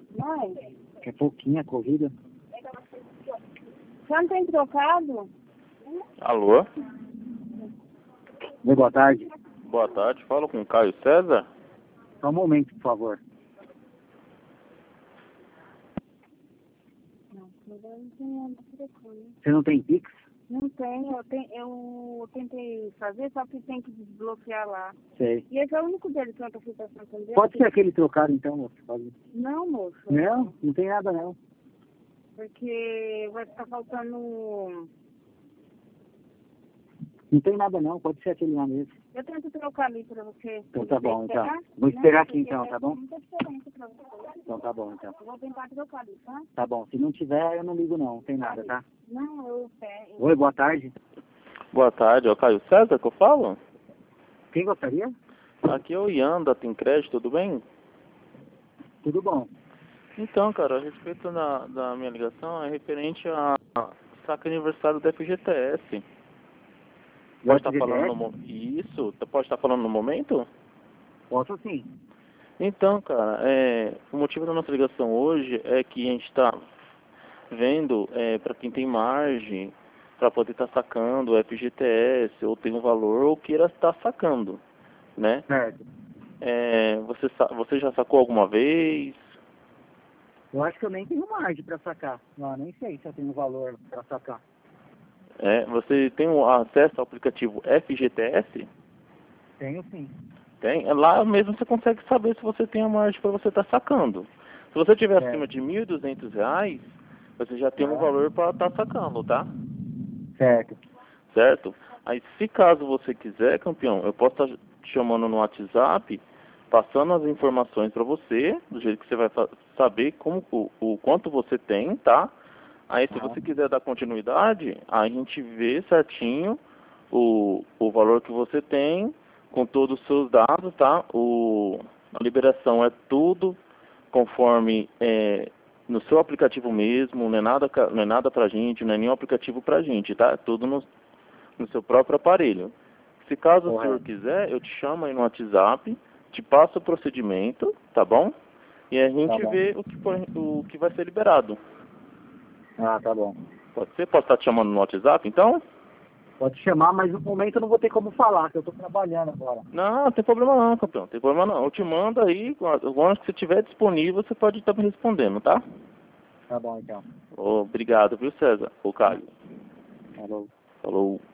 Mãe, Que é pouquinha a corrida. você não tem trocado? Alô? Oi, boa tarde. Boa tarde, falo com o Caio César. Só um momento, por favor. Não, eu não tenho telefone. Você não tem Pix? Não tenho, eu tentei fazer, só que tem que desbloquear lá. Sei. E esse é o único deles que eu estou fazendo Santander. Pode ser aquele trocado, então, moço? Pode. Não, moço. Não, não tem nada, não. Porque vai ficar faltando... Não tem nada, não. Pode ser aquele lá mesmo. Eu tento trocar ali para você. Então tá bom, então. Esperar? Vou esperar aqui, Porque então, tá bom? muita diferença para você. Então tá bom, então. Eu vou tentar trocar ali, tá? Tá bom. Se não tiver, eu não ligo, não. Não tem nada, tá? Não, eu pego. Oi, boa tarde. Boa tarde, é o Caio César que eu falo? Quem gostaria? Aqui é o Ian da Tem Crédito, tudo bem? Tudo bom. Então, cara, a respeito da minha ligação é referente a saque aniversário da FGTS. Pode estar falando no momento? Isso, pode estar falando no momento? Posso sim. Então, cara, o motivo da nossa ligação hoje é que a gente está vendo para quem tem margem para poder estar sacando o FGTS ou tem um valor ou queira estar sacando, né? Certo. Você já sacou alguma vez? Eu acho que eu nem tenho margem pra sacar. Não, nem sei se eu tenho valor pra sacar. Você tem acesso ao aplicativo FGTS? Tenho sim. Tem. Lá mesmo você consegue saber se você tem a margem para você estar sacando. Se você tiver Certo. acima de R$ 1.200, você já tem um valor para estar sacando, tá? Certo. Certo? Aí, se caso você quiser, campeão, eu posso estar te chamando no WhatsApp, passando as informações para você, do jeito que você vai saber como o quanto você tem, tá? Aí, se você quiser dar continuidade, a gente vê certinho o valor que você tem, com todos os seus dados, tá? A liberação é tudo conforme no seu aplicativo mesmo, não é nada pra gente, não é nenhum aplicativo pra gente, tá? É tudo no seu próprio aparelho. Se caso o senhor quiser, eu te chamo aí no WhatsApp, te passo o procedimento, tá bom? E a gente vê o que vai ser liberado. Ah, tá bom. Pode ser? Posso estar te chamando no WhatsApp, então? Pode chamar, mas no momento eu não vou ter como falar, que eu tô trabalhando agora. Não tem problema não, campeão. Tem problema não. Eu te mando aí, quando você estiver disponível, você pode estar me respondendo, tá? Tá bom, então. Obrigado, viu, César? O Caio. Falou. Falou.